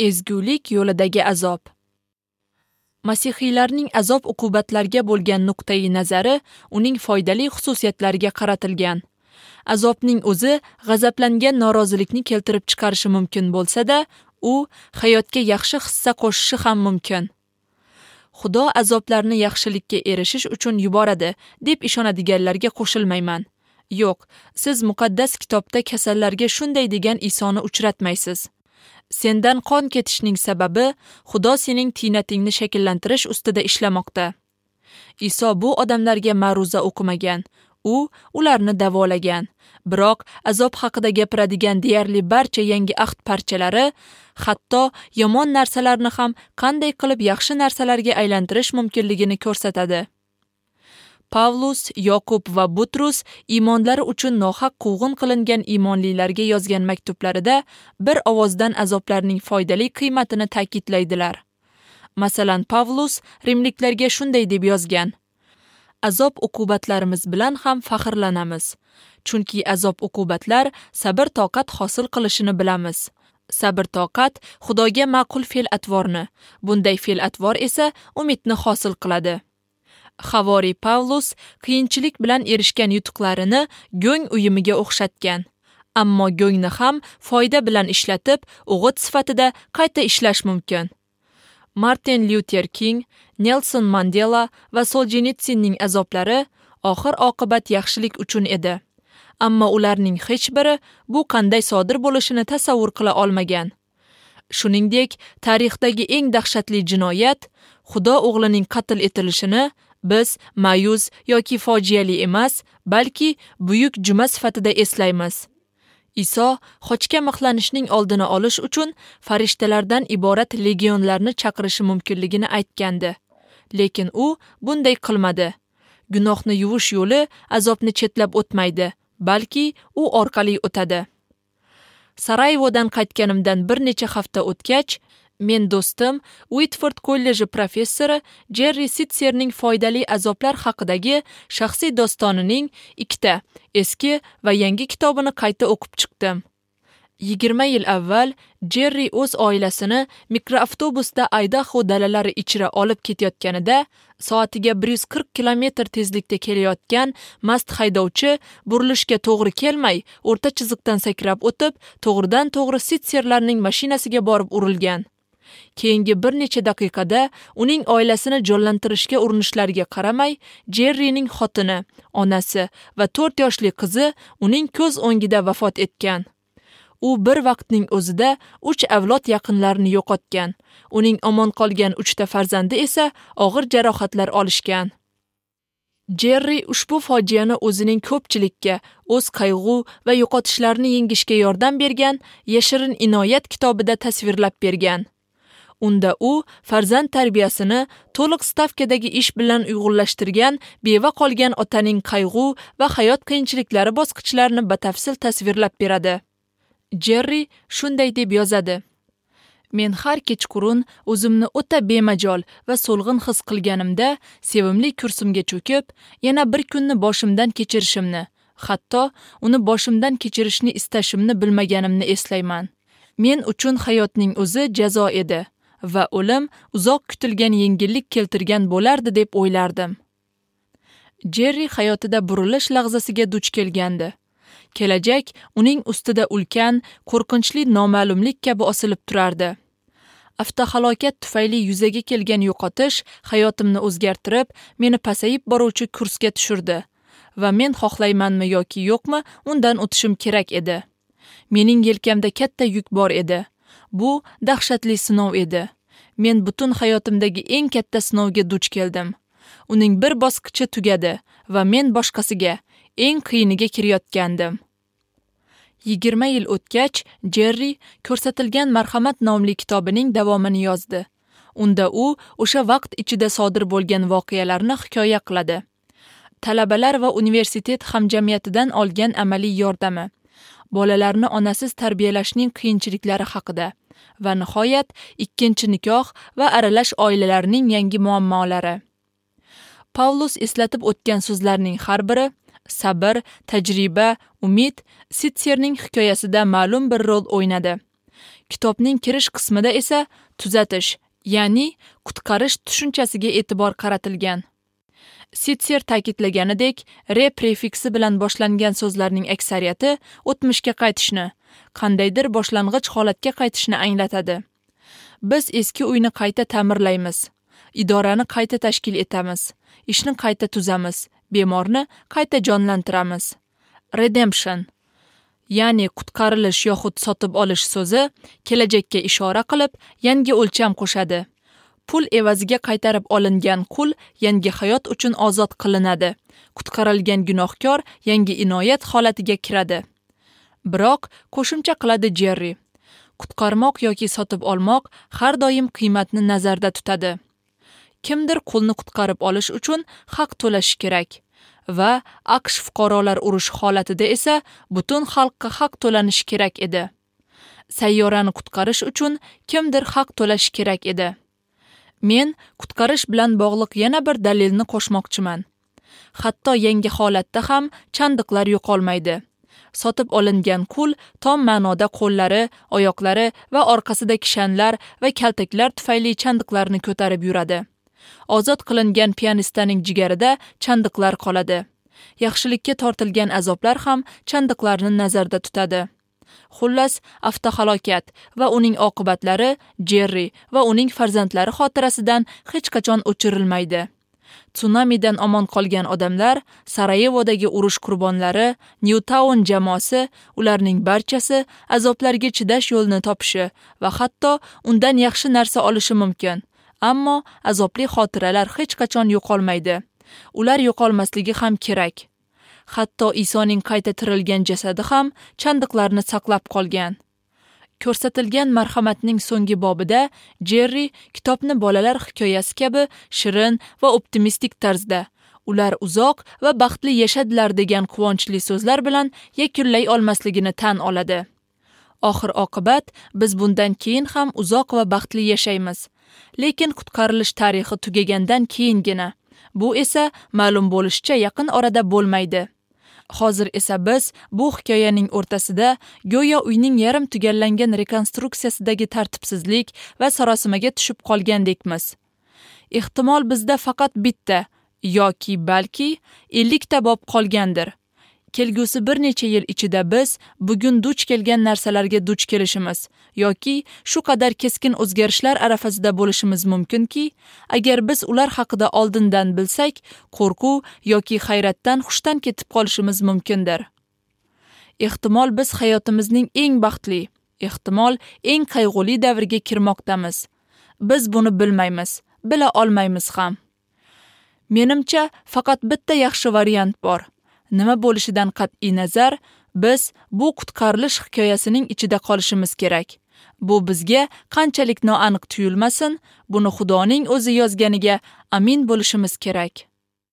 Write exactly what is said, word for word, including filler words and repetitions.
Ezgulik yo'lidagi azob. Masihiylarning azob-uqubatlarga bo'lgan nuqtai nazari uning foydali xususiyatlariga qaratilgan. Azobning o'zi g'azablangan norozilikni keltirib chiqarishi mumkin bo'lsa-da, u hayotga yaxshi hissa qo'shishi ham mumkin. Xudo azoblarni yaxshilikka erishish uchun yuboradi, deb ishonadiganlarga qo'shilmayman. Yo'q, siz muqaddas kitobda kasallarga shunday degan Isoni uchratmaysiz. Sendan qon ketishning sababi Xudo sening tiynatingni shakllantirish ustida ishlamoqda. Iso bu odamlarga ma'ruza o'qimagan. U ularni davolagan. Biroq azob haqida gapiradigan deyarli barcha yangi ahd parchalari, hatto yomon narsalarni ham qanday qilib yaxshi narsalarga aylantirish mumkinligini ko'rsatadi. Pavlus, Yoqub va Butrus iymonlari uchun nohaq quvg'in qilingan iymonlilarga yozgan maktublarida bir ovozdan azoblarning foydali qiymatini ta'kidlaydilar. Masalan, Pavlus Rimliklarga shunday deb yozgan: Azob-uqubatlarimiz bilan ham faxrlanamiz, chunki azob-uqubatlar sabr-toqat hosil qilishini bilamiz. Sabr-toqat Xudoga ma'qul fe'l-atvorni, bunday fe'l-atvor esa umidni hosil qiladi. Havoriy Pavlus qiyinchilik bilan erishgan yutuqlarini go'ng uyumiga o'xshatgan. Ammo go'ngni ham foyda bilan ishlatib, o'g'it sifatida qayta ishlash mumkin. Martin Luther King, Nelson Mandela va Soljenitsinning azoblari oxir oqibat yaxshilik uchun edi. Ammo ularning hech biri bu qanday sodir bo'lishini tasavvur qila olmagan. Shuningdek, tarixdagi eng dahshatli jinoyat, Xudo o'g'lining qatl etilishini biz ma'yus yoki fojiali emas, balki buyuk juma sifatida eslaymiz. Iso xochga mixlanishning oldini olish uchun farishtalardan iborat legionlarni chaqirishi mumkinligini aytgandi. Lekin u bunday qilmadi. Gunohni yuvish yo'li azobni chetlab o'tmaydi, balki u orqali o'tadi. Sarayevodan qaytganimdan bir necha hafta o'tgach, men do'stim Whitford kolleji professori Jerry Sitzerning foydali azoblar haqidagi shaxsiy dostonining ikkita eski va yangi kitobini qayta o'qib chiqdim. yigirma yil avval Jerry o'z oilasini mikroavtobusda Idaho dalalari ichra olib ketayotganida soatiga bir yuz qirq kilometr tezlikda kelayotgan mast haydovchi burilishga to'g'ri kelmay, o'rta chiziqdan sakrab o'tib, to'g'ridan to'g'ri Sitzerlarning mashinasiga borib urilgan. Keyingi bir necha daqiqada uning oilasini jonlantirishga urinishlariga qaramay, Jerryning xotini, onasi va to'rt yoshli qizi uning ko'z o'ngida vafot etgan. U bir vaqtning o'zida uch avlod yaqinlarini yo'qotgan. Uning omon qolgan uchta farzandi esa og'ir jarohatlar olishgan. Jerry ushbu fojiani o'zining ko'pchilikka o'z qayg'u va yo'qotishlarni yengishga yordam bergan Yashirin inoyat kitobida tasvirlab bergan. Unda u farzand tarbiyasini to'liq stavkadagi ish bilan uyg'unlashtirgan beva qolgan otaning qayg'u va hayot qiyinchiliklari bosqichlarini batafsil tasvirlab beradi. Jerry shunday deb yozadi: Men har kechqurun o'zimni o'ta bemajol va so'lg'in his qilganimda sevimli kursimga cho'kib, yana bir kunni boshimdan kechirishimni, hatto uni boshimdan kechirishni istashimni bilmaganimni eslayman. Men uchun hayotning o'zi jazo edi va o'lim uzoq kutilgan yengillik keltirgan bo'lardi deb o'ylardim. Jerry hayotida burilish lahzasiga duch kelgandi. Kelajak uning ustida ulkan, qo'rqinchli noma'lumlik kabi osilib turardi. Avtohalokat tufayli yuzaga kelgan yo'qotish hayotimni o'zgartirib, meni pasayib boruvchi kursga tushirdi va men xohlaymanmi yoki yo'qmi, undan o'tishim kerak edi. Mening yelkamda katta yuk bor edi. Bu dahshatli sinov edi. Men butun hayotimdagi eng katta sinovga duch keldim. Uning bir bosqichi tugadi va men boshqasiga, eng qiyiniga kirayotgandim. yigirma yil o'tgach, Jerry ko'rsatilgan marhamat nomli kitobining davomini yozdi. Unda u o'sha vaqt ichida sodir bo'lgan voqealarni hikoya qiladi. Talabalar va universitet hamjamiyatidan olgan amaliy yordami, bolalarni onasiz tarbiyalashning qiyinchiliklari haqida va nihoyat ikkinchi nikoh va aralash oilalarning yangi muammolari. Pavlus eslatib o'tgan so'zlarning har biri sabr, tajriba, umid Sitzerning hikoyasida ma'lum bir rol o'ynadi. Kitobning kirish qismida esa tuzatish, ya'ni qutqarish tushunchasiga e'tibor qaratilgan. Sitser ta'kidlaganidek, re prefiksi bilan boshlangan so'zlarning aksariyati o'tmishga qaytishni, qandaydir boshlang'ich holatga qaytishni anglatadi. Biz eski uyni qayta ta'mirlaymiz, idorani qayta tashkil etamiz, ishni qayta tuzamiz, bemorni qayta jonlantiramiz. Redemption, ya'ni qutqarilish yoxud sotib olish so'zi kelajakka ishora qilib, yangi o'lcham qo'shadi. Pul evaziga qaytarib olingan qul yangi hayot uchun ozod qilinadi. Qutqarilgan gunohkor yangi inoyat holatiga kiradi. Biroq, qo'shimcha qiladi Jerri, qutqarmoq yoki sotib olmoq har doim qiymatni nazarda tutadi. Kimdir qulni qutqarib olish uchun haq to'lashi kerak va AQSh fuqarolar urushi holatida esa butun xalqqa haq to'lanishi kerak edi. Sayyorani qutqarish uchun kimdir haq to'lashi kerak edi. Men qutqarish bilan bog'liq yana bir dalilni qo'shmoqchiman. Hatto yangi holatda ham chandiqlar yo'qolmaydi. Sotib olingan qul tom ma'noda qo'llari, oyoqlari va orqasida kishanlar va kaltaklar tufayli chandiqlarni ko'tarib yuradi. Ozod qilingan pianistaning jigarida chandiqlar qoladi. Yaxshilikka tortilgan azoblar ham chandiqlarni nazarda tutadi. Xullas, avtohalokat va uning oqibatlari Jerri va uning farzandlari xotirasidan hech qachon o'chirilmaydi. Tsunamidan omon qolgan odamlar, Sarayevodagi urush qurbonlari, Newtown jamoasi, ularning barchasi azoblarga chidash yo'lini topishi va hatto undan yaxshi narsa olishi mumkin. Ammo azobli xotiralar hech qachon yo'qolmaydi. Ular yo'qolmasligi ham kerak. Hatto Isoning qayta tirilgan jasadi ham chandiqlarni saqlab qolgan. Ko'rsatilgan marhamatning so'nggi bobida Jerri kitobni bolalar hikoyasi kabi shirin va optimistik tarzda, ular uzoq va baxtli yashadilar degan quvonchli so'zlar bilan yakunlay olmasligini tan oladi. Oxir oqibat biz bundan keyin ham uzoq va baxtli yashaymiz. Lekin qutqarilish tarixi tugagandan keyingina. Bu esa ma'lum bo'lishicha yaqin orada bo'lmaydi. Hozir esa biz bu hikoyaning o'rtasida go'yo uyning yarim tugallangan rekonstruksiyasidagi tartibsizlik va sarosimaga tushib qolgandekmiz. Ehtimol bizda faqat bitta yoki balki ellikta bob qolgandir. Kelgusi bir necha yil ichida biz bugun duch kelgan narsalarga duch kelishimiz yoki shu qadar keskin o'zgarishlar arafasida bo'lishimiz mumkinki, agar biz ular haqida oldindan bilsak, qo'rquv yoki hayratdan hushdan ketib qolishimiz mumkindir. Ehtimol biz hayotimizning eng baxtli, ehtimol eng qayg'uli davriga kirmoqdamiz. Biz buni bilmaymiz, bila olmaymiz ham. Menimcha, faqat bitta yaxshi variant bor. Nima bo'lishidan qat'iy nazar, biz bu qutqarilish hikoyasining ichida qolishimiz kerak. Bu bizga qanchalik noaniq tuyulmasin, buni Xudoning o'zi yozganiga amin bo'lishimiz kerak.